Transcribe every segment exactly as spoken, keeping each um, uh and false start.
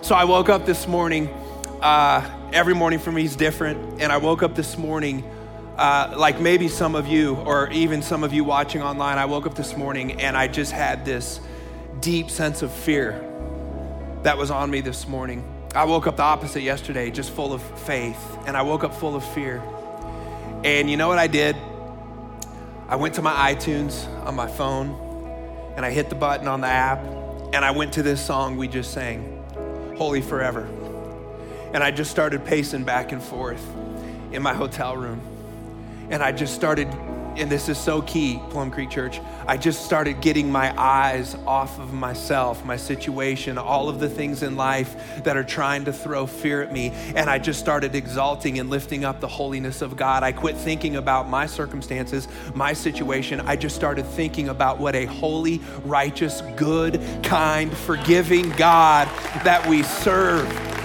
So I woke up this morning, uh, every morning for me is different, and I woke up this morning uh, like maybe some of you, or even some of you watching online, I woke up this morning and I just had this deep sense of fear that was on me this morning. I woke up the opposite yesterday, just full of faith, and I woke up full of fear. And you know what I did? I went to my iTunes on my phone, and I hit the button on the app, and I went to this song we just sang, Holy Forever. And I just started pacing back and forth in my hotel room. And I just started, and this is so key, Plum Creek Church, I just started getting my eyes off of myself, my situation, all of the things in life that are trying to throw fear at me. And I just started exalting and lifting up the holiness of God. I quit thinking about my circumstances, my situation. I just started thinking about what a holy, righteous, good, kind, forgiving God that we serve.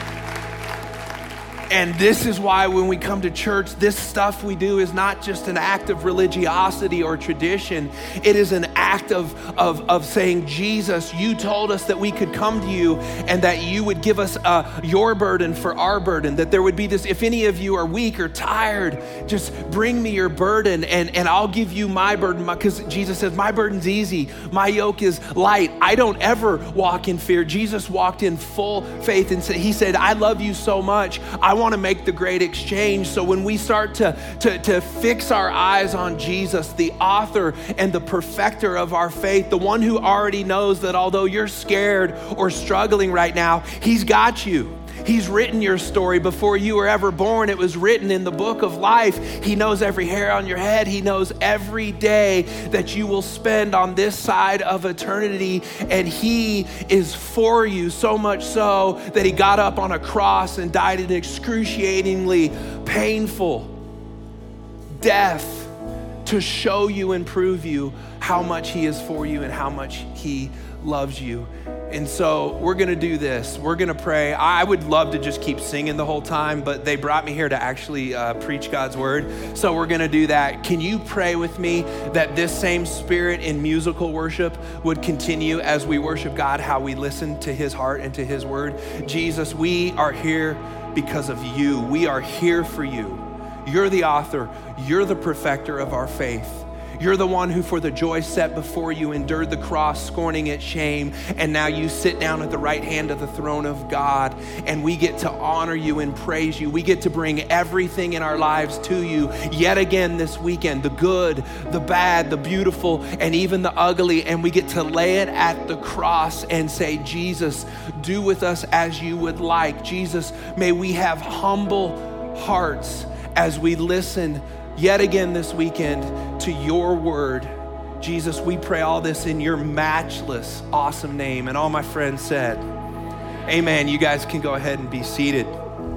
And this is why when we come to church, this stuff we do is not just an act of religiosity or tradition. It is an act of, of, of saying, Jesus, you told us that we could come to you and that you would give us uh, your burden for our burden, that there would be this, if any of you are weak or tired, just bring me your burden and, and I'll give you my burden, because Jesus says, my burden's easy, my yoke is light. I don't ever walk in fear. Jesus walked in full faith and said, he said, I love you so much. I want to make the great exchange. So when we start to, to, to fix our eyes on Jesus, the author and the perfecter of our faith, the one who already knows that although you're scared or struggling right now, he's got you. He's written your story before you were ever born. It was written in the book of life. He knows every hair on your head. He knows every day that you will spend on this side of eternity. And he is for you, so much so that he got up on a cross and died an excruciatingly painful death to show you and prove you how much he is for you and how much he loves you. And so we're gonna do this. We're gonna pray. I would love to just keep singing the whole time, but they brought me here to actually uh, preach God's word. So we're gonna do that. Can you pray with me that this same spirit in musical worship would continue as we worship God, how we listen to his heart and to his word? Jesus, we are here because of you. We are here for you. You're the author. You're the perfecter of our faith. You're the one who for the joy set before you endured the cross, scorning its shame, and now you sit down at the right hand of the throne of God, and we get to honor you and praise you. We get to bring everything in our lives to you yet again this weekend, the good, the bad, the beautiful, and even the ugly, and we get to lay it at the cross and say, Jesus, do with us as you would like. Jesus, may we have humble hearts as we listen yet again this weekend to your word. Jesus, we pray all this in your matchless, awesome name. And all my friends said, amen. You guys can go ahead and be seated.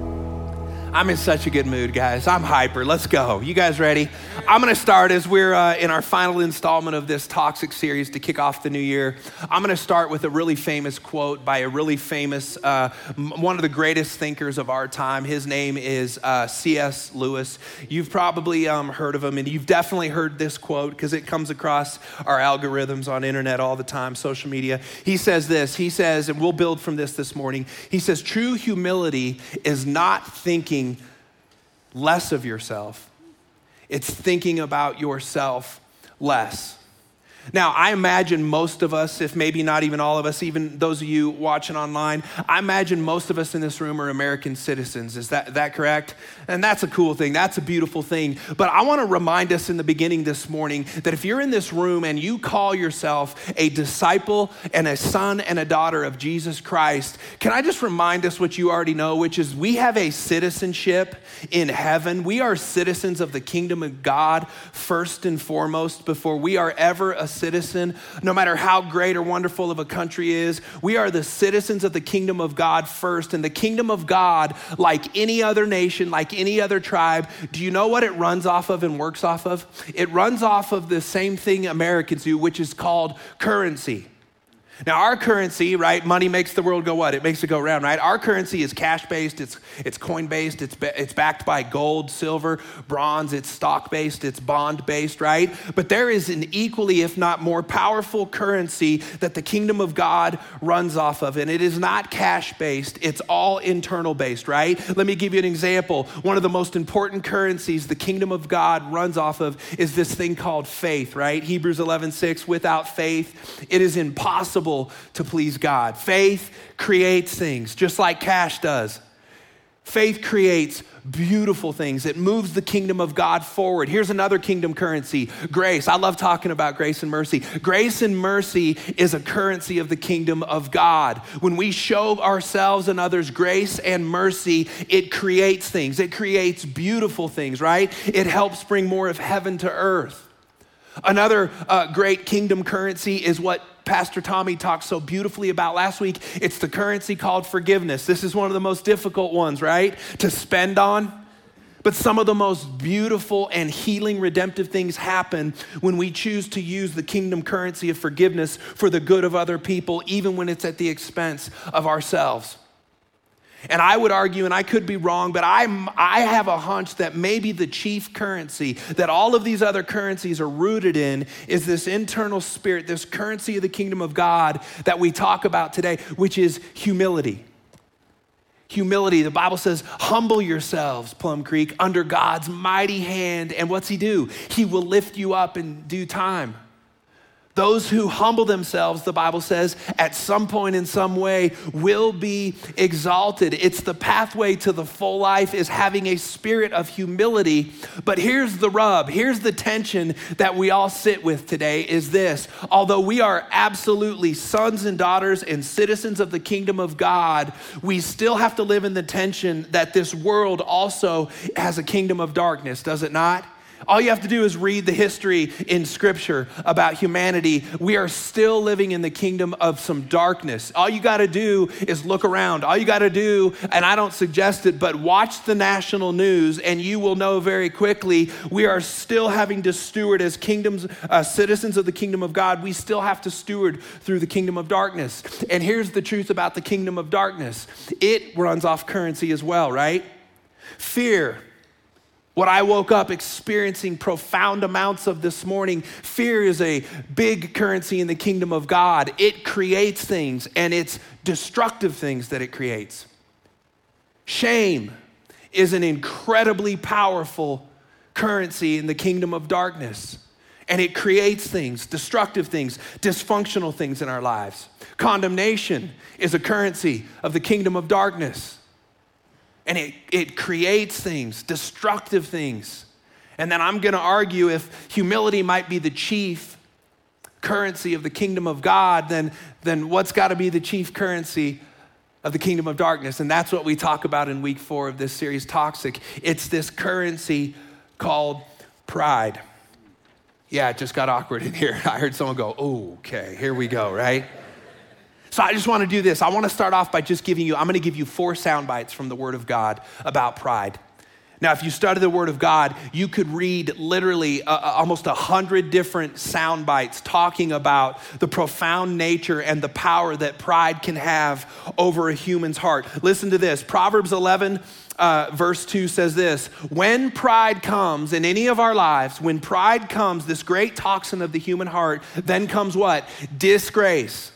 I'm in such a good mood, guys. I'm hyper. Let's go. You guys ready? I'm going to start as we're uh, in our final installment of this Toxic series to kick off the new year. I'm going to start with a really famous quote by a really famous, uh, one of the greatest thinkers of our time. His name is uh, C S Lewis. You've probably um, heard of him, and you've definitely heard this quote because it comes across our algorithms on internet all the time, social media. He says this. He says, and we'll build from this this morning. He says, true humility is not thinking less of yourself. It's thinking about yourself less. Now, I imagine most of us, if maybe not even all of us, even those of you watching online, I imagine most of us in this room are American citizens. Is that, that correct? And that's a cool thing. That's a beautiful thing. But I want to remind us in the beginning this morning that if you're in this room and you call yourself a disciple and a son and a daughter of Jesus Christ, can I just remind us what you already know, which is we have a citizenship in heaven. We are citizens of the kingdom of God first and foremost before we are ever a citizen, no matter how great or wonderful of a country is. We are the citizens of the kingdom of God first. And the kingdom of God, like any other nation, like any other tribe, do you know what it runs off of and works off of? It runs off of the same thing Americans do, which is called currency. Now our currency, right, money makes the world go what? It makes it go round, right? Our currency is cash-based, it's it's coin-based, it's it's backed by gold, silver, bronze, it's stock-based, it's bond-based, right? But there is an equally, if not more powerful currency that the kingdom of God runs off of, and it is not cash-based, it's all internal-based, right? Let me give you an example. One of the most important currencies the kingdom of God runs off of is this thing called faith, right? Hebrews eleven six, without faith, it is impossible to please God. Faith creates things just like cash does. Faith creates beautiful things. It moves the kingdom of God forward. Here's another kingdom currency, grace. I love talking about grace and mercy. Grace and mercy is a currency of the kingdom of God. When we show ourselves and others grace and mercy, it creates things. It creates beautiful things, right? It helps bring more of heaven to earth. Another uh, great kingdom currency is what Pastor Tommy talked so beautifully about last week. It's the currency called forgiveness. This is one of the most difficult ones, right, to spend on. But some of the most beautiful and healing, redemptive things happen when we choose to use the kingdom currency of forgiveness for the good of other people, even when it's at the expense of ourselves. And I would argue, and I could be wrong, but I'm, I have a hunch that maybe the chief currency that all of these other currencies are rooted in is this internal spirit, this currency of the kingdom of God that we talk about today, which is humility. Humility, the Bible says, humble yourselves, Plum Creek, under God's mighty hand. And what's he do? He will lift you up in due time. Those who humble themselves, the Bible says, at some point in some way will be exalted. It's the pathway to the full life is having a spirit of humility. But here's the rub. Here's the tension that we all sit with today is this. Although we are absolutely sons and daughters and citizens of the kingdom of God, we still have to live in the tension that this world also has a kingdom of darkness, does it not? All you have to do is read the history in Scripture about humanity. We are still living in the kingdom of some darkness. All you got to do is look around. All you got to do, and I don't suggest it, but watch the national news and you will know very quickly we are still having to steward as kingdoms, uh, citizens of the kingdom of God. We still have to steward through the kingdom of darkness. And here's the truth about the kingdom of darkness. It runs off currency as well, right? Fear. What I woke up experiencing profound amounts of this morning, fear is a big currency in the kingdom of God. It creates things, and it's destructive things that it creates. Shame is an incredibly powerful currency in the kingdom of darkness, and it creates things, destructive things, dysfunctional things in our lives. Condemnation is a currency of the kingdom of darkness. And it, it creates things, destructive things. And then I'm gonna argue if humility might be the chief currency of the kingdom of God, then, then what's gotta be the chief currency of the kingdom of darkness? And that's what we talk about in week four of this series, Toxic. It's this currency called pride. Yeah, it just got awkward in here. I heard someone go, oh, okay, here we go, right? So I just want to do this. I want to start off by just giving you, I'm going to give you four sound bites from the Word of God about pride. Now, if you study the Word of God, you could read literally uh, almost a hundred different sound bites talking about the profound nature and the power that pride can have over a human's heart. Listen to this. Proverbs eleven, uh, verse two says this: when pride comes in any of our lives, when pride comes, this great toxin of the human heart, then comes what? Disgrace.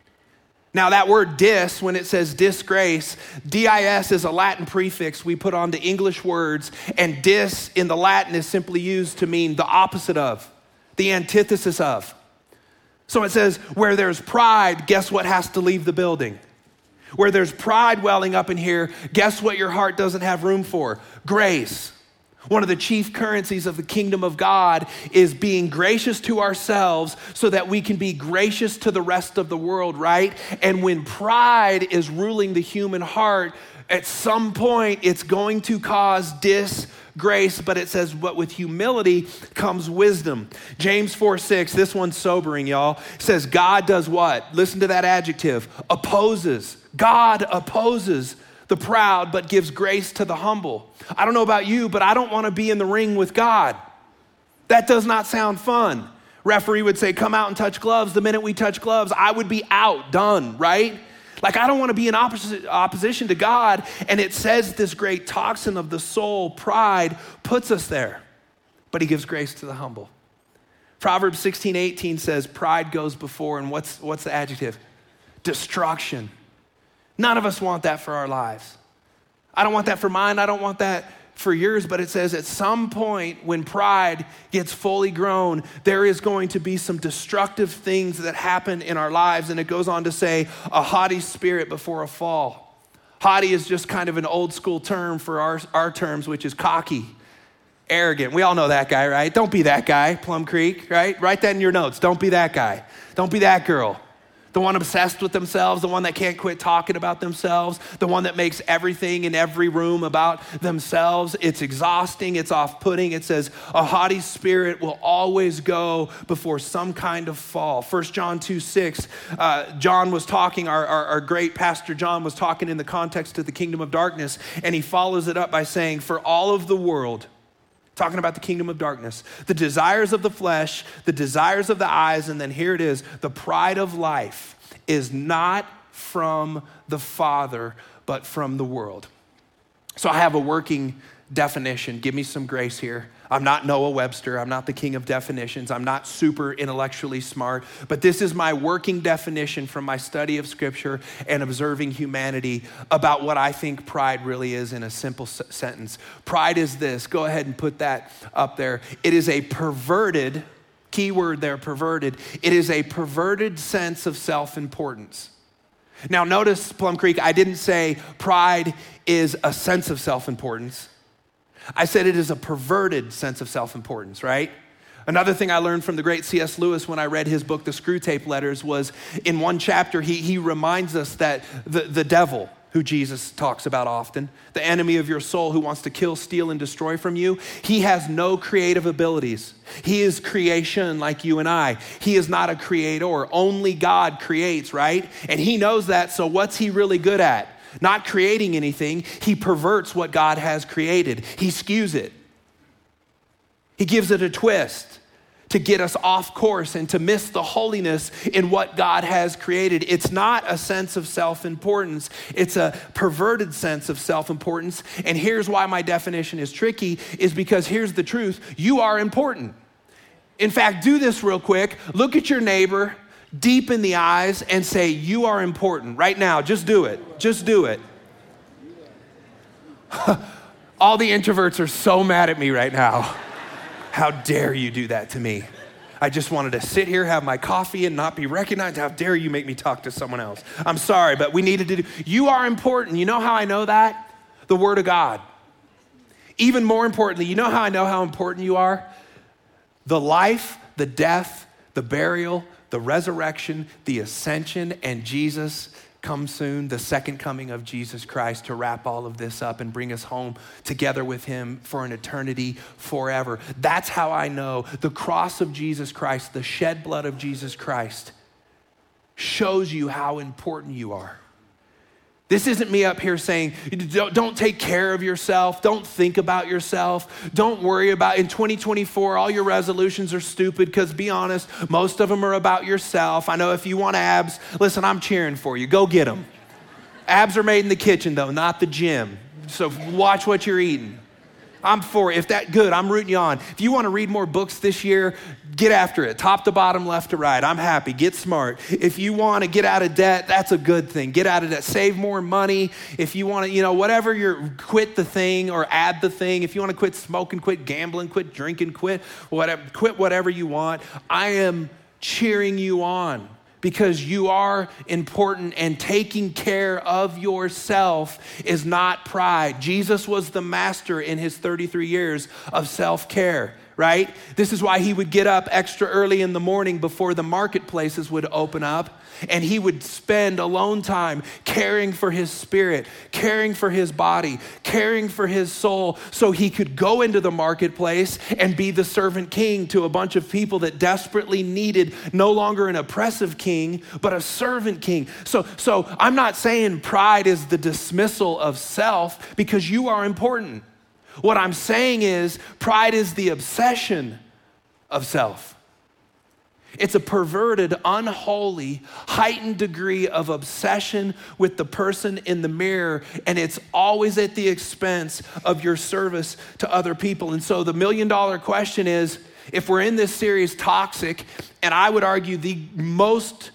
Now that word dis, when it says disgrace, D I S is a Latin prefix we put onto English words, and dis in the Latin is simply used to mean the opposite of, the antithesis of. So it says, where there's pride, guess what has to leave the building? Where there's pride welling up in here, guess what your heart doesn't have room for? Grace. One of the chief currencies of the kingdom of God is being gracious to ourselves so that we can be gracious to the rest of the world, right? And when pride is ruling the human heart, at some point it's going to cause disgrace, but it says, but with humility comes wisdom. James four six, this one's sobering, y'all, says God does what? Listen to that adjective, opposes. God opposes the proud, but gives grace to the humble. I don't know about you, but I don't want to be in the ring with God. That does not sound fun. Referee would say, come out and touch gloves. The minute we touch gloves, I would be out, done, right? Like, I don't want to be in opposite, opposition to God. And it says this great toxin of the soul, pride, puts us there. But he gives grace to the humble. Proverbs sixteen eighteen says, pride goes before, and what's, what's the adjective? Destruction. None of us want that for our lives. I don't want that for mine. I don't want that for yours, but it says at some point when pride gets fully grown, there is going to be some destructive things that happen in our lives. And it goes on to say a haughty spirit before a fall. Haughty is just kind of an old school term for our, our terms, which is cocky, arrogant. We all know that guy, right? Don't be that guy, Plum Creek, right? Write that in your notes. Don't be that guy. Don't be that girl. The one obsessed with themselves, the one that can't quit talking about themselves, the one that makes everything in every room about themselves. It's exhausting, it's off-putting. It says a haughty spirit will always go before some kind of fall. First John two six, uh, John was talking, our, our, our great pastor John was talking in the context of the kingdom of darkness, and he follows it up by saying, for all of the world, talking about the kingdom of darkness, the desires of the flesh, the desires of the eyes, and then here it is, the pride of life is not from the Father, but from the world. So I have a working definition. Give me some grace here. I'm not Noah Webster. I'm not the king of definitions. I'm not super intellectually smart, but this is my working definition from my study of scripture and observing humanity about what I think pride really is in a simple s- sentence. Pride is this. Go ahead and put that up there. It is a perverted, key word there, perverted. It is a perverted sense of self-importance. Now notice, Plum Creek, I didn't say pride is a sense of self-importance. I said it is a perverted sense of self-importance, right? Another thing I learned from the great C S Lewis when I read his book, The Screwtape Letters, was in one chapter, he, he reminds us that the, the devil, who Jesus talks about often, the enemy of your soul who wants to kill, steal, and destroy from you, he has no creative abilities. He is creation like you and I. He is not a creator. Only God creates, right? And he knows that, so what's he really good at? Not creating anything. He perverts what God has created. He skews it. He gives it a twist to get us off course and to miss the holiness in what God has created. It's not a sense of self-importance. It's a perverted sense of self-importance. And here's why my definition is tricky, is because here's the truth. You are important. In fact, do this real quick. Look at your neighbor deep in the eyes and say, you are important right now. Just do it. Just do it. All the introverts are so mad at me right now. How dare you do that to me? I just wanted to sit here, have my coffee, and not be recognized. How dare you make me talk to someone else? I'm sorry, but we needed to do. You are important. You know how I know that? The Word of God. Even more importantly, you know how I know how important you are? The life, the death, the burial, the resurrection, the ascension, and Jesus comes soon, the second coming of Jesus Christ to wrap all of this up and bring us home together with him for an eternity forever. That's how I know the cross of Jesus Christ, the shed blood of Jesus Christ, shows you how important you are. This isn't me up here saying, don't, don't take care of yourself. Don't think about yourself. Don't worry about, in twenty twenty-four, all your resolutions are stupid because be honest, most of them are about yourself. I know if you want abs, listen, I'm cheering for you. Go get them. Abs are made in the kitchen though, not the gym. So watch what you're eating. I'm for it. If that good, I'm rooting you on. If you want to read more books this year, get after it. Top to bottom, left to right. I'm happy. Get smart. If you want to get out of debt, that's a good thing. Get out of debt. Save more money. If you want to, you know, whatever you're, quit the thing or add the thing. If you want to quit smoking, quit gambling, quit drinking, quit whatever, quit whatever you want. I am cheering you on, because you are important, and taking care of yourself is not pride. Jesus was the master in his thirty-three years of self-care, right? This is why he would get up extra early in the morning before the marketplaces would open up, and he would spend alone time caring for his spirit, caring for his body, caring for his soul, so he could go into the marketplace and be the servant king to a bunch of people that desperately needed no longer an oppressive king, but a servant king. So, so I'm not saying pride is the dismissal of self, because you are important. What I'm saying is pride is the obsession of self. It's a perverted, unholy, heightened degree of obsession with the person in the mirror, and it's always at the expense of your service to other people. And so the million dollar question is, if we're in this series, Toxic, and I would argue the most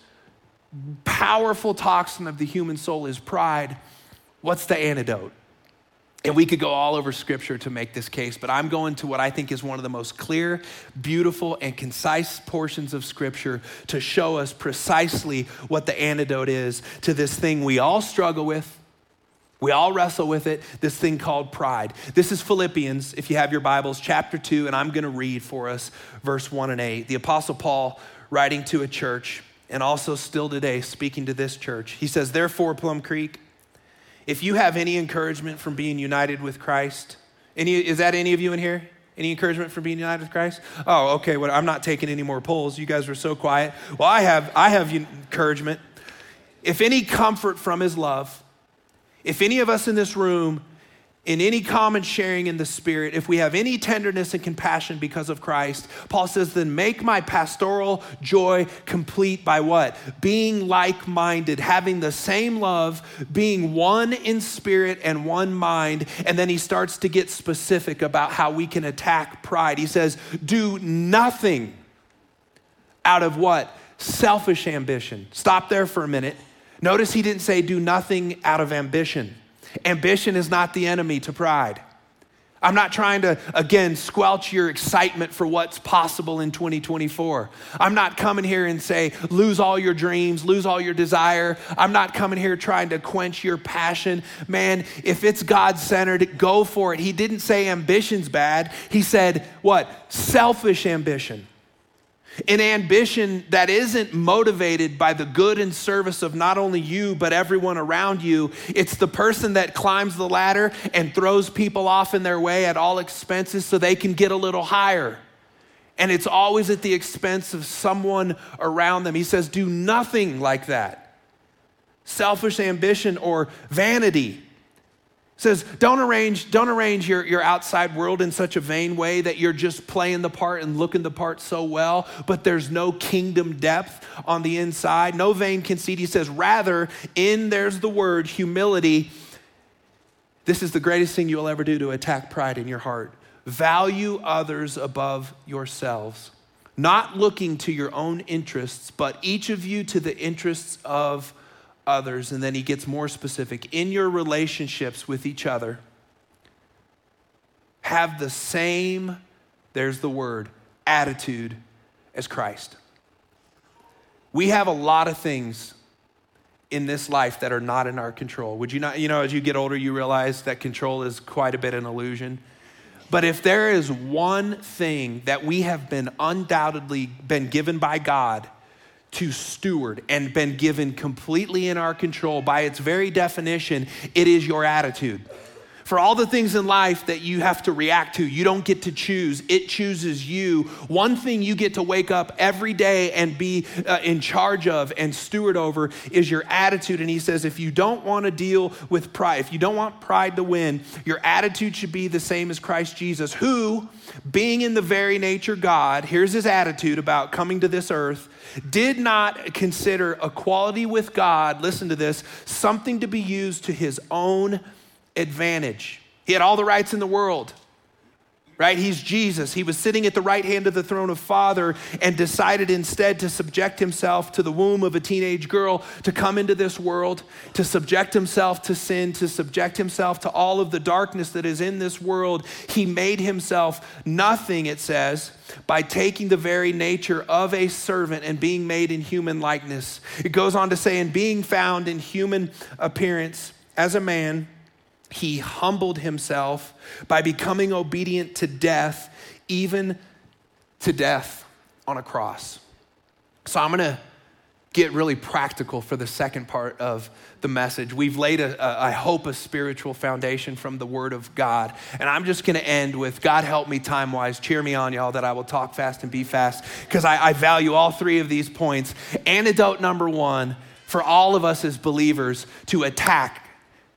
powerful toxin of the human soul is pride, what's the antidote? And we could go all over scripture to make this case, but I'm going to what I think is one of the most clear, beautiful, and concise portions of scripture to show us precisely what the antidote is to this thing we all struggle with. We all wrestle with it, this thing called pride. This is Philippians, if you have your Bibles, chapter two, and I'm gonna read for us verse one and eight. The Apostle Paul writing to a church, and also still today speaking to this church. He says, therefore, Plum Creek, if you have any encouragement from being united with Christ, any, is that any of you in here? Any encouragement from being united with Christ? Oh, okay, well, I'm not taking any more polls. You guys were so quiet. Well, I have, I have encouragement. If any comfort from his love, if any of us in this room, in any common sharing in the Spirit, if we have any tenderness and compassion because of Christ, Paul says, then make my pastoral joy complete by what? Being like-minded, having the same love, being one in spirit and one mind. And then he starts to get specific about how we can attack pride. He says, do nothing out of what? Selfish ambition. Stop there for a minute. Notice he didn't say do nothing out of ambition. Ambition is not the enemy to pride. I'm not trying to, again, squelch your excitement for what's possible in twenty twenty-four. I'm not coming here and say, lose all your dreams, lose all your desire. I'm not coming here trying to quench your passion. Man, if it's God-centered, go for it. He didn't say ambition's bad. He said, what? Selfish ambition. An ambition that isn't motivated by the good and service of not only you, but everyone around you. It's the person that climbs the ladder and throws people off in their way at all expenses so they can get a little higher. And it's always at the expense of someone around them. He says, do nothing like that. Selfish ambition or vanity. Says, don't arrange, don't arrange your, your outside world in such a vain way that you're just playing the part and looking the part so well, but there's no kingdom depth on the inside, no vain conceit. He says, rather, in, there's the word, humility. This is the greatest thing you'll ever do to attack pride in your heart. Value others above yourselves, not looking to your own interests, but each of you to the interests of others. And then he gets more specific. In your relationships with each other, have the same, there's the word, attitude as Christ. We have a lot of things in this life that are not in our control. Would you not, you know, as you get older, you realize that control is quite a bit an illusion. But if there is one thing that we have been undoubtedly been given by God to steward and been given completely in our control by its very definition, it is your attitude. For all the things in life that you have to react to, you don't get to choose. It chooses you. One thing you get to wake up every day and be uh, in charge of and steward over is your attitude. And he says, if you don't want to deal with pride, if you don't want pride to win, your attitude should be the same as Christ Jesus, who, being in the very nature God, here's his attitude about coming to this earth, did not consider equality with God, listen to this, something to be used to his own advantage. He had all the rights in the world, right? He's Jesus. He was sitting at the right hand of the throne of Father and decided instead to subject himself to the womb of a teenage girl, to come into this world, to subject himself to sin, to subject himself to all of the darkness that is in this world. He made himself nothing, it says, by taking the very nature of a servant and being made in human likeness. It goes on to say, and being found in human appearance as a man, he humbled himself by becoming obedient to death, even to death on a cross. So I'm gonna get really practical for the second part of the message. We've laid, a, a, I hope, a spiritual foundation from the Word of God. And I'm just gonna end with, God help me time-wise. Cheer me on, y'all, that I will talk fast and be fast, because I, I value all three of these points. Antidote number one for all of us as believers to attack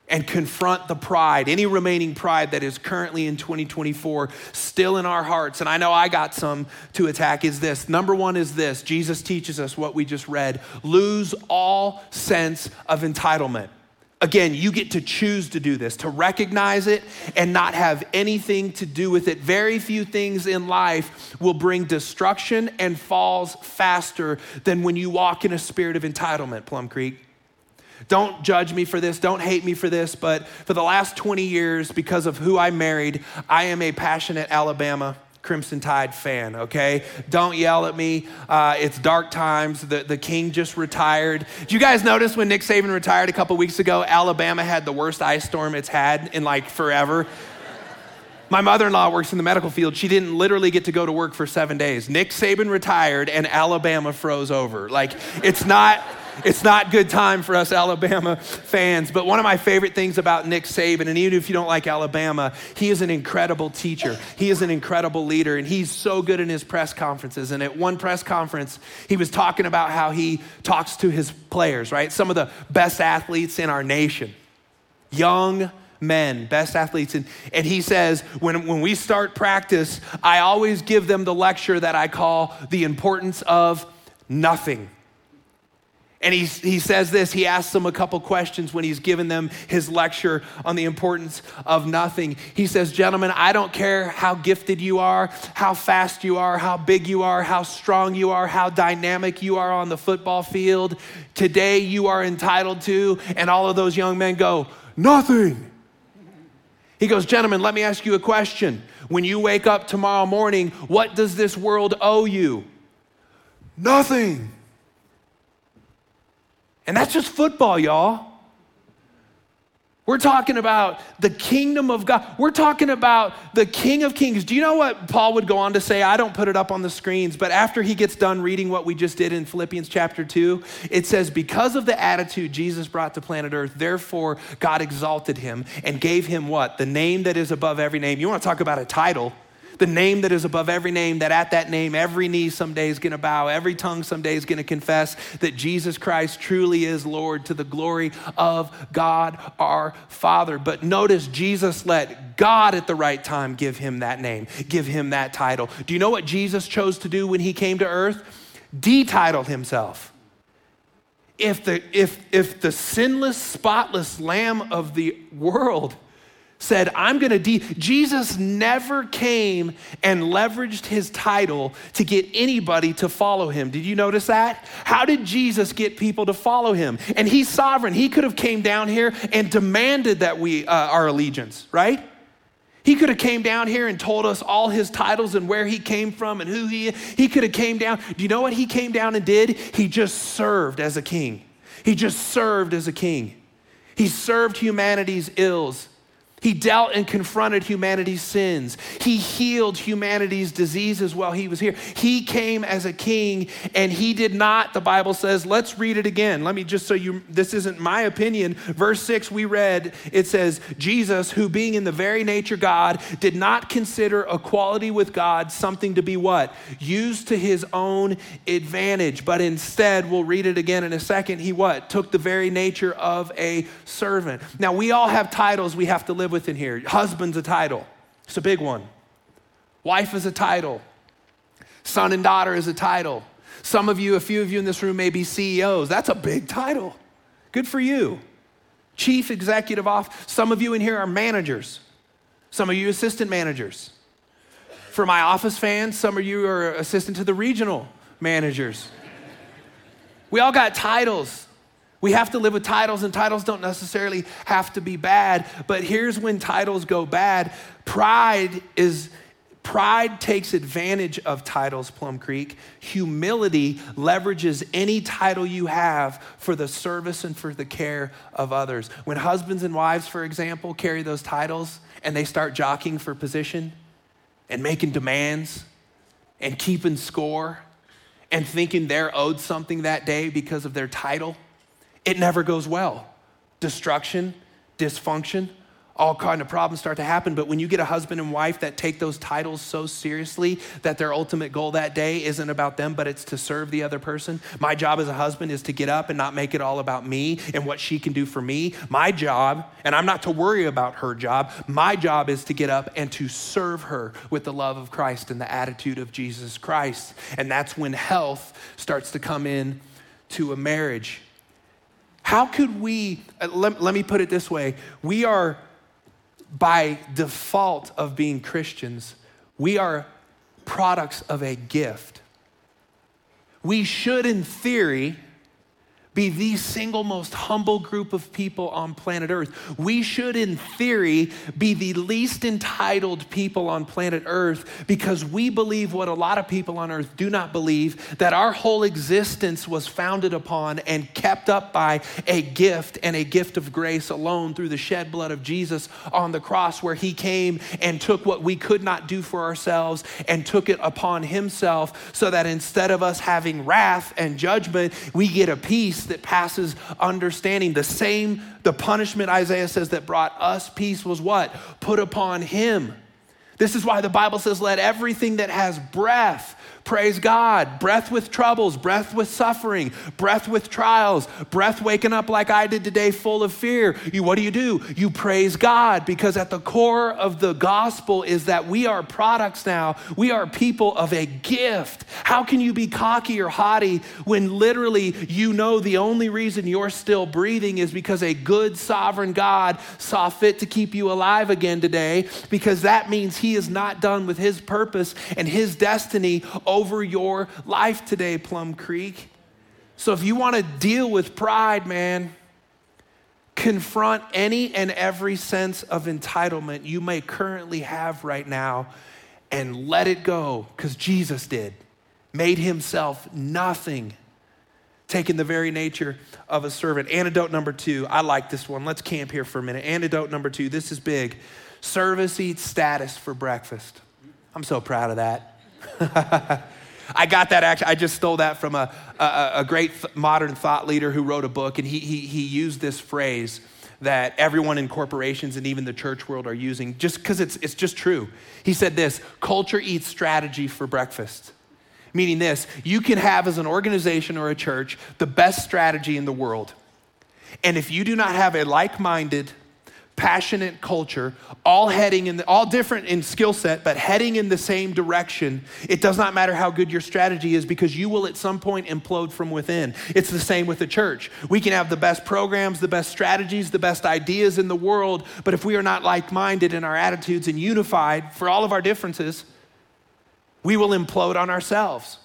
and confront the pride, any remaining pride that is currently in twenty twenty-four still in our hearts. And I know I got some to attack is this. Number one is this. Jesus teaches us what we just read. Lose all sense of entitlement. Again, you get to choose to do this, to recognize it and not have anything to do with it. Very few things in life will bring destruction and falls faster than when you walk in a spirit of entitlement, Plum Creek. Don't judge me for this. Don't hate me for this. But for the last twenty years, because of who I married, I am a passionate Alabama Crimson Tide fan, okay? Don't yell at me. Uh, it's dark times. The, the king just retired. Did you guys notice when Nick Saban retired a couple weeks ago, Alabama had the worst ice storm it's had in like forever? My mother-in-law works in the medical field. She didn't literally get to go to work for seven days. Nick Saban retired and Alabama froze over. Like, it's not... It's not good time for us Alabama fans, but one of my favorite things about Nick Saban, and even if you don't like Alabama, he is an incredible teacher. He is an incredible leader, and he's so good in his press conferences. And at one press conference, he was talking about how he talks to his players, right? Some of the best athletes in our nation, young men, best athletes. And, and he says, when, when we start practice, I always give them the lecture that I call the importance of nothing. And he, he says this, he asks them a couple questions when he's giving them his lecture on the importance of nothing. He says, gentlemen, I don't care how gifted you are, how fast you are, how big you are, how strong you are, how dynamic you are on the football field. Today you are entitled to, and all of those young men go, nothing. He goes, gentlemen, let me ask you a question. When you wake up tomorrow morning, what does this world owe you? Nothing. And that's just football, y'all. We're talking about the kingdom of God. We're talking about the King of Kings. Do you know what Paul would go on to say? I don't put it up on the screens, but after he gets done reading what we just did in Philippians chapter two, it says, because of the attitude Jesus brought to planet Earth, therefore God exalted him and gave him what? The name that is above every name. You want to talk about a title? The name that is above every name, that at that name, every knee someday is going to bow, every tongue someday is going to confess that Jesus Christ truly is Lord, to the glory of God our Father. But notice Jesus let God at the right time give him that name, give him that title. Do you know what Jesus chose to do when he came to earth? Detitled himself. If the, if, if the sinless, spotless Lamb of the world said, I'm gonna de, Jesus never came and leveraged his title to get anybody to follow him. Did you notice that? How did Jesus get people to follow him? And he's sovereign. He could have came down here and demanded that we, uh, our allegiance, right? He could have came down here and told us all his titles and where he came from and who he is. He could have came down. Do you know what he came down and did? He just served as a king. He just served as a king. He served humanity's ills. He dealt and confronted humanity's sins. He healed humanity's diseases while he was here. He came as a king, and he did not, the Bible says, let's read it again. Let me just so you, this isn't my opinion. Verse six we read, it says, Jesus, who being in the very nature God, did not consider equality with God something to be what? Used to his own advantage. But instead, we'll read it again in a second, he what? Took the very nature of a servant. Now, we all have titles we have to live with in here. Husband's a title. It's a big one. Wife is a title. Son and daughter is a title. Some of you, a few of you in this room may be C E Os. That's a big title. Good for you. Chief executive officer. Some of you in here are managers. Some of you assistant managers. For my office fans, some of you are assistant to the regional managers. We all got titles. We have to live with titles, and titles don't necessarily have to be bad, but here's when titles go bad. Pride is, pride takes advantage of titles, Plum Creek. Humility leverages any title you have for the service and for the care of others. When husbands and wives, for example, carry those titles and they start jockeying for position and making demands and keeping score and thinking they're owed something that day because of their title, it never goes well. Destruction, dysfunction, all kind of problems start to happen. But when you get a husband and wife that take those titles so seriously that their ultimate goal that day isn't about them, but it's to serve the other person. My job as a husband is to get up and not make it all about me and what she can do for me. My job, and I'm not to worry about her job, my job is to get up and to serve her with the love of Christ and the attitude of Jesus Christ. And that's when health starts to come in to a marriage. How could we, let, let me put it this way, we are, by default of being Christians, we are products of a gift. We should, in theory, be the single most humble group of people on planet Earth. We should, in theory, be the least entitled people on planet Earth because we believe what a lot of people on Earth do not believe, that our whole existence was founded upon and kept up by a gift and a gift of grace alone through the shed blood of Jesus on the cross, where he came and took what we could not do for ourselves and took it upon himself, so that instead of us having wrath and judgment, we get a peace that passes understanding. The same, the punishment Isaiah says that brought us peace was what? Put upon him. This is why the Bible says, let everything that has breath praise God. Breath with troubles, breath with suffering, breath with trials, breath waking up like I did today full of fear. You, what do you do? You praise God, because at the core of the gospel is that we are products now. We are people of a gift. How can you be cocky or haughty when literally you know the only reason you're still breathing is because a good sovereign God saw fit to keep you alive again today, because that means he is not done with his purpose and his destiny over your life today, Plum Creek. So if you want to deal with pride, man, confront any and every sense of entitlement you may currently have right now and let it go, because Jesus did. Made himself nothing, taking the very nature of a servant. Antidote number two, I like this one. Let's camp here for a minute. Antidote number two, this is big. Service eats status for breakfast. I'm so proud of that. I got that actually, I just stole that from a, a, a great th- modern thought leader who wrote a book, and he, he, he used this phrase that everyone in corporations and even the church world are using just because it's, it's just true. He said this: culture eats strategy for breakfast. Meaning this, you can have as an organization or a church the best strategy in the world. And if you do not have a like-minded, passionate culture, all heading in, the, all different in skill set, but heading in the same direction, it does not matter how good your strategy is, because you will at some point implode from within. It's the same with the church. We can have the best programs, the best strategies, the best ideas in the world, but if we are not like-minded in our attitudes and unified for all of our differences, we will implode on ourselves.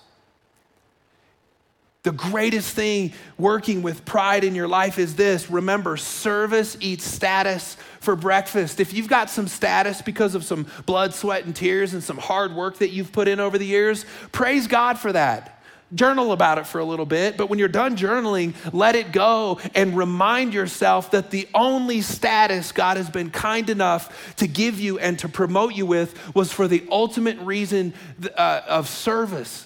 The greatest thing working with pride in your life is this. Remember, service eats status for breakfast. If you've got some status because of some blood, sweat, and tears and some hard work that you've put in over the years, praise God for that. Journal about it for a little bit, but when you're done journaling, let it go and remind yourself that the only status God has been kind enough to give you and to promote you with was for the ultimate reason uh, of service.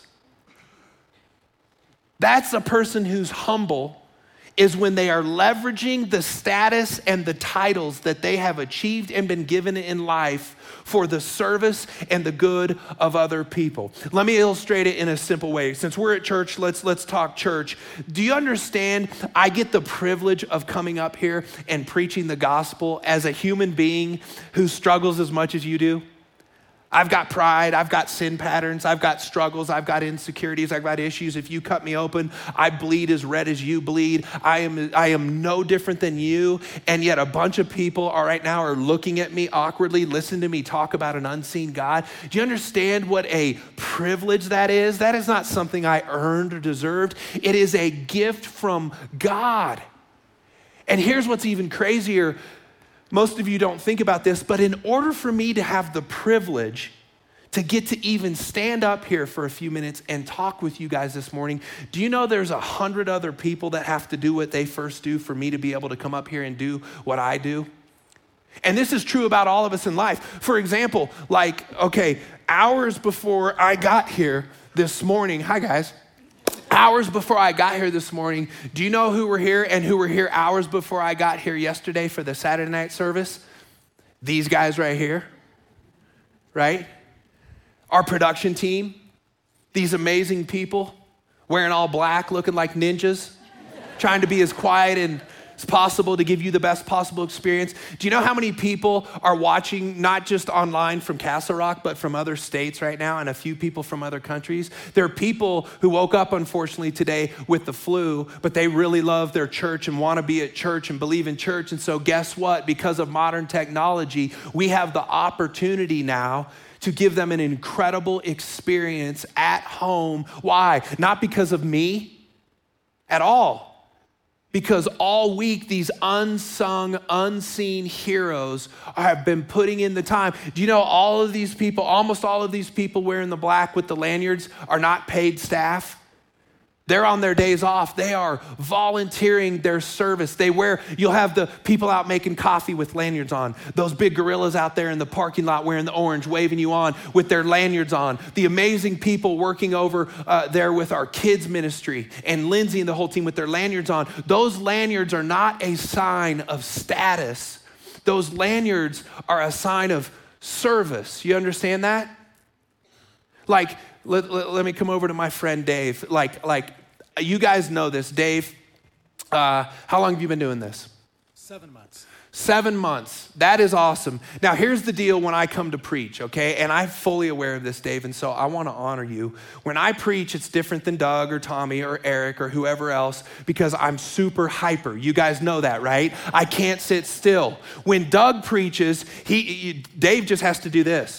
That's a person who's humble, is when they are leveraging the status and the titles that they have achieved and been given in life for the service and the good of other people. Let me illustrate it in a simple way. Since we're at church, let's let's talk church. Do you understand? I get the privilege of coming up here and preaching the gospel as a human being who struggles as much as you do. I've got pride, I've got sin patterns, I've got struggles, I've got insecurities, I've got issues. If you cut me open, I bleed as red as you bleed. I am I am no different than you, and yet a bunch of people are right now are looking at me awkwardly, listen to me talk about an unseen God. Do you understand what a privilege that is? That is not something I earned or deserved. It is a gift from God. And here's what's even crazier. Most of you don't think about this, but in order for me to have the privilege to get to even stand up here for a few minutes and talk with you guys this morning, do you know there's a hundred other people that have to do what they first do for me to be able to come up here and do what I do? And this is true about all of us in life. For example, like, okay, hours before I got here this morning, hi guys, hours before I got here this morning, do you know who were here and who were here hours before I got here yesterday for the Saturday night service? These guys right here, right? Our production team, these amazing people wearing all black, looking like ninjas, trying to be as quiet and as possible to give you the best possible experience. Do you know how many people are watching, not just online from Castle Rock, but from other states right now, and a few people from other countries? There are people who woke up, unfortunately, today with the flu, but they really love their church and want to be at church and believe in church. And so guess what? Because of modern technology, we have the opportunity now to give them an incredible experience at home. Why? Not because of me at all. Because all week, these unsung, unseen heroes have been putting in the time. Do you know all of these people, almost all of these people wearing the black with the lanyards are not paid staff? They're on their days off. They are volunteering their service. They wear, you'll have the people out making coffee with lanyards on. Those big gorillas out there in the parking lot wearing the orange, waving you on with their lanyards on. The amazing people working over uh, there with our kids ministry, and Lindsay and the whole team with their lanyards on. Those lanyards are not a sign of status. Those lanyards are a sign of service. You understand that? Like, Let, let, let me come over to my friend Dave. Like, like you guys know this. Dave, uh, how long have you been doing this? Seven months. Seven months. That is awesome. Now, here's the deal when I come to preach, okay? And I'm fully aware of this, Dave, and so I want to honor you. When I preach, it's different than Doug or Tommy or Eric or whoever else because I'm super hyper. You guys know that, right? I can't sit still. When Doug preaches, he, he Dave just has to do this.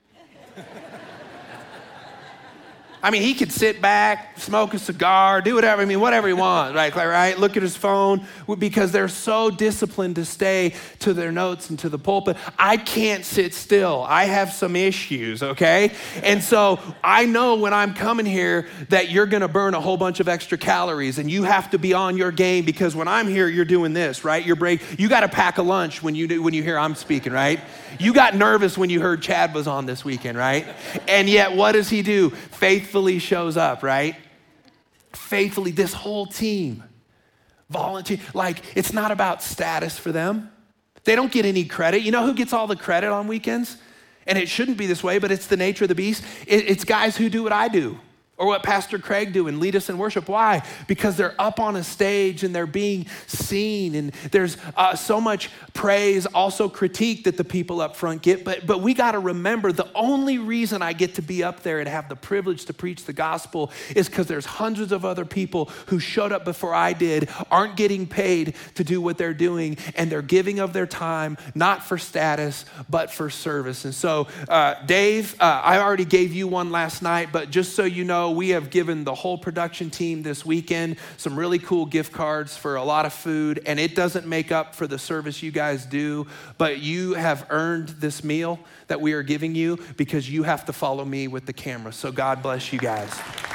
I mean, he could sit back, smoke a cigar, do whatever, I mean, whatever he wants, right? Right? Look at his phone because they're so disciplined to stay to their notes and to the pulpit. I can't sit still. I have some issues, okay? And so I know when I'm coming here that you're gonna burn a whole bunch of extra calories and you have to be on your game because when I'm here, you're doing this, right? You're break. You gotta pack a lunch when you do, when you hear I'm speaking, right? You got nervous when you heard Chad was on this weekend, right? And yet what does he do? Faithfully shows up, right? Faithfully, this whole team, volunteer, like it's not about status for them. They don't get any credit. You know who gets all the credit on weekends? And it shouldn't be this way, but it's the nature of the beast. It, it's guys who do what I do. Or what Pastor Craig do and lead us in worship. Why? Because they're up on a stage and they're being seen and there's uh, so much praise, also critique that the people up front get. But, but we got to remember the only reason I get to be up there and have the privilege to preach the gospel is because there's hundreds of other people who showed up before I did, aren't getting paid to do what they're doing, and they're giving of their time, not for status, but for service. And so, uh, Dave, uh, I already gave you one last night, but just so you know, we have given the whole production team this weekend some really cool gift cards for a lot of food, and it doesn't make up for the service you guys do, but you have earned this meal that we are giving you because you have to follow me with the camera. So God bless you guys.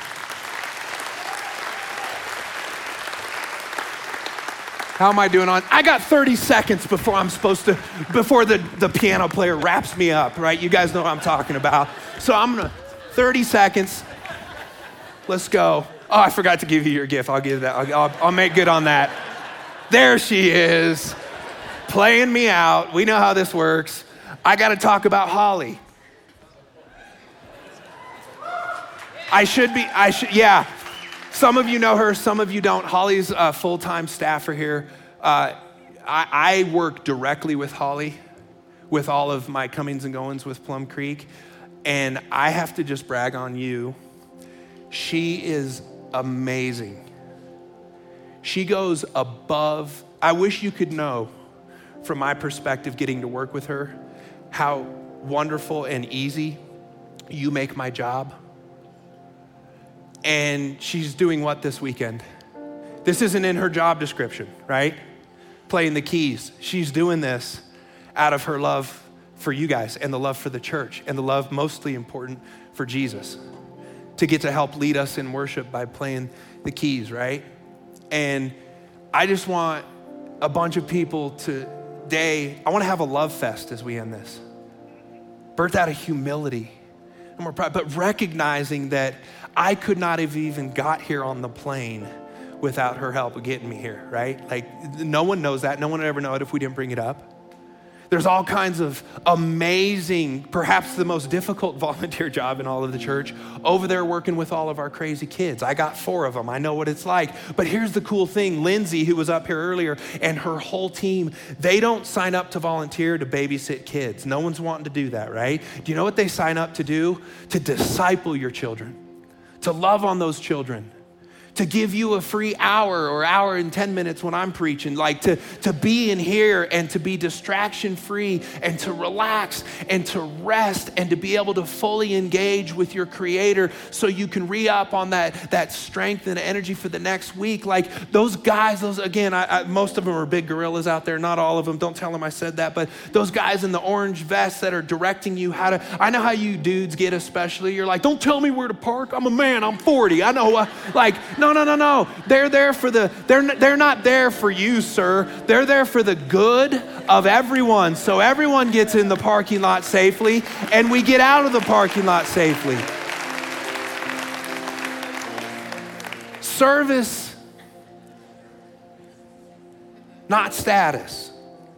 How am I doing on? I got thirty seconds before I'm supposed to, before the, the piano player wraps me up, right? You guys know what I'm talking about. So I'm gonna, thirty seconds. Let's go. Oh, I forgot to give you your gift. I'll give that. I'll, I'll, I'll make good on that. There she is, playing me out. We know how this works. I got to talk about Holly. I should be, I should, yeah. Some of you know her, some of you don't. Holly's a full-time staffer here. Uh, I, I work directly with Holly with all of my comings and goings with Plum Creek. And I have to just brag on you. She is amazing. She goes above. I wish you could know from my perspective getting to work with her how wonderful and easy you make my job. And she's doing what this weekend? This isn't in her job description, right? Playing the keys. She's doing this out of her love for you guys and the love for the church and the love mostly important for Jesus, to get to help lead us in worship by playing the keys, right? And I just want a bunch of people today, I want to have a love fest as we end this. Birth out of humility, and more pride, but recognizing that I could not have even got here on the plane without her help of getting me here, right? Like, no one knows that. No one would ever know it if we didn't bring it up. There's all kinds of amazing, perhaps the most difficult volunteer job in all of the church, over there working with all of our crazy kids. I got four of them. I know what it's like. But here's the cool thing. Lindsay, who was up here earlier, and her whole team, they don't sign up to volunteer to babysit kids. No one's wanting to do that, right? Do you know what they sign up to do? To disciple your children, to love on those children, to give you a free hour or hour and ten minutes when I'm preaching, like to, to be in here and to be distraction free and to relax and to rest and to be able to fully engage with your Creator so you can re-up on that, that strength and energy for the next week. Like those guys, those again, I, I, most of them are big gorillas out there, not all of them. Don't tell them I said that, but those guys in the orange vests that are directing you how to, I know how you dudes get especially. You're like, don't tell me where to park. I'm a man, I'm forty. I know, uh, like, no, no, no, no. They're there for the, they're, they're not there for you, sir. They're there for the good of everyone. So everyone gets in the parking lot safely and we get out of the parking lot safely. Service, not status.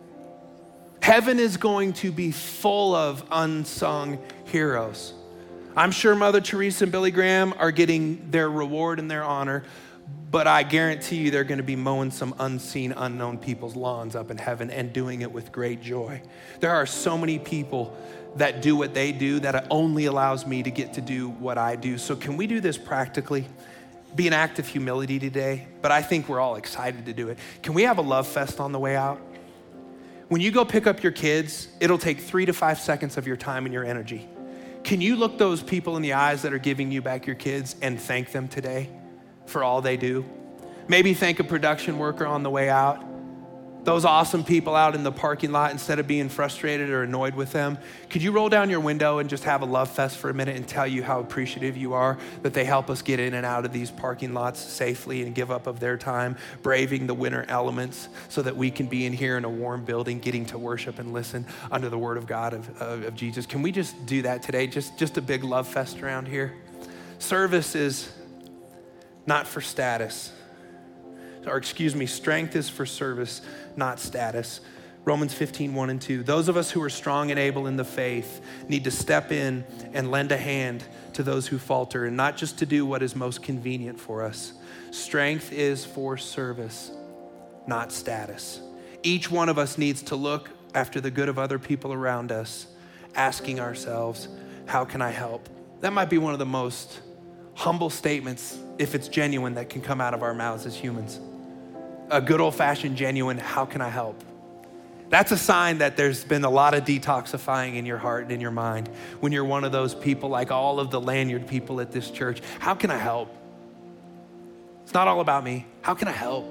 Heaven is going to be full of unsung heroes. I'm sure Mother Teresa and Billy Graham are getting their reward and their honor, but I guarantee you they're going to be mowing some unseen, unknown people's lawns up in heaven and doing it with great joy. There are so many people that do what they do that only allows me to get to do what I do. So can we do this practically? Be an act of humility today, but I think we're all excited to do it. Can we have a love fest on the way out? When you go pick up your kids, it'll take three to five seconds of your time and your energy. Can you look those people in the eyes that are giving you back your kids and thank them today for all they do? Maybe thank a production worker on the way out. Those awesome people out in the parking lot, instead of being frustrated or annoyed with them, could you roll down your window and just have a love fest for a minute and tell you how appreciative you are that they help us get in and out of these parking lots safely and give up of their time, braving the winter elements so that we can be in here in a warm building, getting to worship and listen under the word of God of, of, of Jesus. Can we just do that today? Just, just a big love fest around here. Service is not for status. Or excuse me, strength is for service, not status. Romans fifteen, one and two. Those of us who are strong and able in the faith need to step in and lend a hand to those who falter, and not just to do what is most convenient for us. Strength is for service, not status. Each one of us needs to look after the good of other people around us, asking ourselves, how can I help? That might be one of the most humble statements, if it's genuine, that can come out of our mouths as humans. A good old-fashioned, genuine, how can I help? That's a sign that there's been a lot of detoxifying in your heart and in your mind when you're one of those people like all of the lanyard people at this church. How can I help? It's not all about me. How can I help?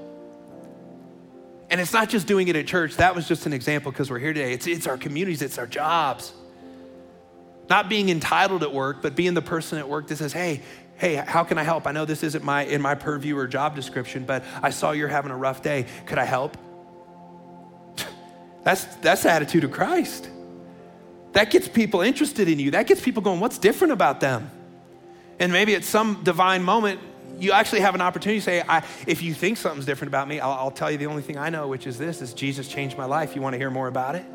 And it's not just doing it at church. That was just an example because we're here today. It's, it's our communities. It's our jobs. Not being entitled at work, but being the person at work that says, hey, hey, how can I help? I know this isn't my in my purview or job description, but I saw you're having a rough day. Could I help? That's, that's the attitude of Christ. That gets people interested in you. That gets people going, what's different about them? And maybe at some divine moment, you actually have an opportunity to say, I, if you think something's different about me, I'll, I'll tell you the only thing I know, which is this, is Jesus changed my life. You want to hear more about it?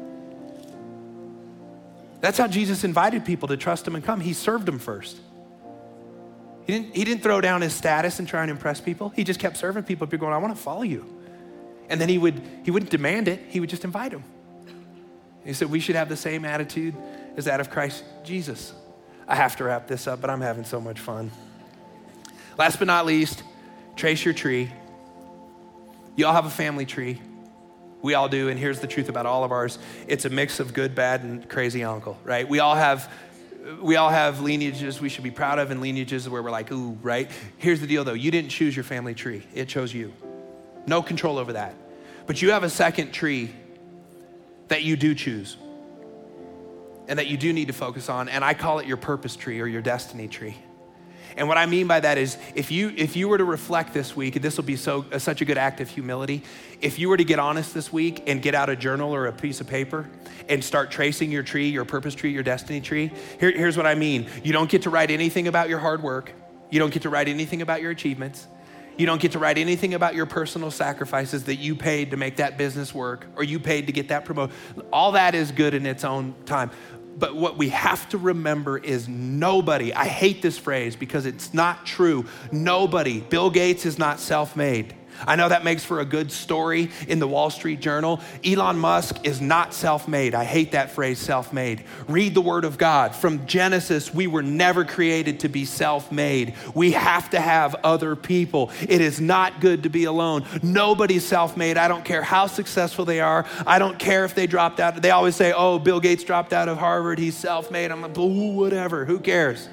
That's how Jesus invited people to trust him and come. He served them first. He didn't, he didn't throw down his status and try and impress people. He just kept serving people. People going, I want to follow you. And then he, would, he wouldn't demand it. He would just invite them. He said we should have the same attitude as that of Christ Jesus. I have to wrap this up, but I'm having so much fun. Last but not least, trace your tree. You all have a family tree. We all do, and here's the truth about all of ours. It's a mix of good, bad, and crazy uncle, right? We all have we all have lineages we should be proud of and lineages where we're like, ooh, right? Here's the deal though, you didn't choose your family tree. It chose you. No control over that. But you have a second tree that you do choose and that you do need to focus on, and I call it your purpose tree or your destiny tree. And what I mean by that is if you if you were to reflect this week, and this will be so uh, such a good act of humility, if you were to get honest this week and get out a journal or a piece of paper and start tracing your tree, your purpose tree, your destiny tree, here, here's what I mean. You don't get to write anything about your hard work. You don't get to write anything about your achievements. You don't get to write anything about your personal sacrifices that you paid to make that business work or you paid to get that promotion. All that is good in its own time. But what we have to remember is nobody, I hate this phrase because it's not true. Nobody, Bill Gates is not self-made. I know that makes for a good story in the Wall Street Journal. Elon Musk is not self-made. I hate that phrase, self-made. Read the word of God. From Genesis, we were never created to be self-made. We have to have other people. It is not good to be alone. Nobody's self-made. I don't care how successful they are. I don't care if they dropped out. They always say, oh, Bill Gates dropped out of Harvard. He's self-made. I'm like, ooh, whatever. Who cares?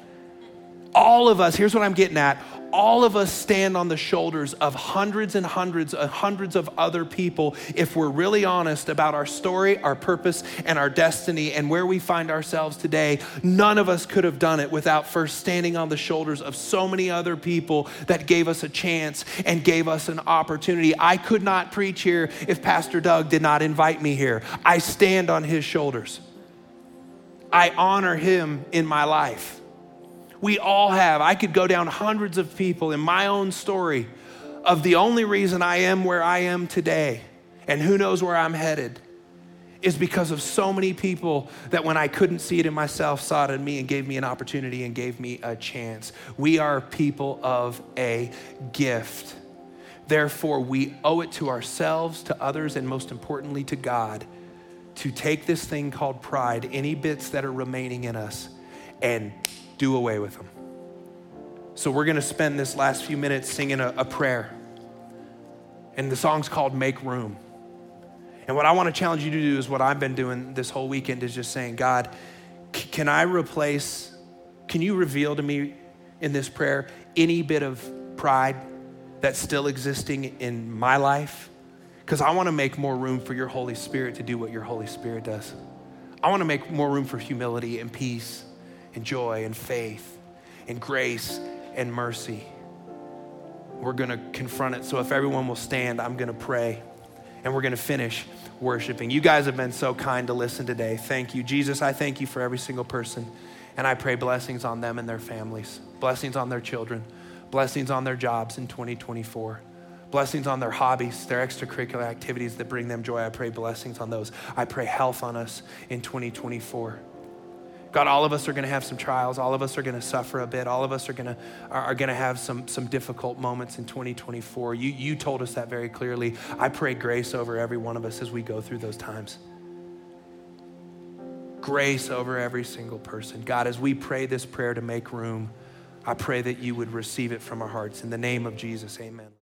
All of us, here's what I'm getting at. All of us stand on the shoulders of hundreds and hundreds and hundreds of other people if we're really honest about our story, our purpose, and our destiny and where we find ourselves today. None of us could have done it without first standing on the shoulders of so many other people that gave us a chance and gave us an opportunity. I could not preach here if Pastor Doug did not invite me here. I stand on his shoulders. I honor him in my life. We all have. I could go down hundreds of people in my own story of the only reason I am where I am today, and who knows where I'm headed, is because of so many people that when I couldn't see it in myself, saw it in me and gave me an opportunity and gave me a chance. We are people of a gift. Therefore, we owe it to ourselves, to others, and most importantly to God, to take this thing called pride, any bits that are remaining in us, and do away with them. So we're gonna spend this last few minutes singing a, a prayer. And the song's called Make Room. And what I wanna challenge you to do is what I've been doing this whole weekend is just saying, God, c- can I replace, can you reveal to me in this prayer any bit of pride that's still existing in my life? Because I wanna make more room for your Holy Spirit to do what your Holy Spirit does. I wanna make more room for humility and peace and joy and faith and grace and mercy. We're gonna confront it. So if everyone will stand, I'm gonna pray and we're gonna finish worshiping. You guys have been so kind to listen today. Thank you. Jesus, I thank you for every single person, and I pray blessings on them and their families, blessings on their children, blessings on their jobs in twenty twenty-four, blessings on their hobbies, their extracurricular activities that bring them joy. I pray blessings on those. I pray health on us in twenty twenty-four. God, all of us are gonna have some trials. All of us are gonna suffer a bit. All of us are gonna are, are gonna have some, some difficult moments in twenty twenty-four. You, you told us that very clearly. I pray grace over every one of us as we go through those times. Grace over every single person. God, as we pray this prayer to make room, I pray that you would receive it from our hearts. In the name of Jesus, amen.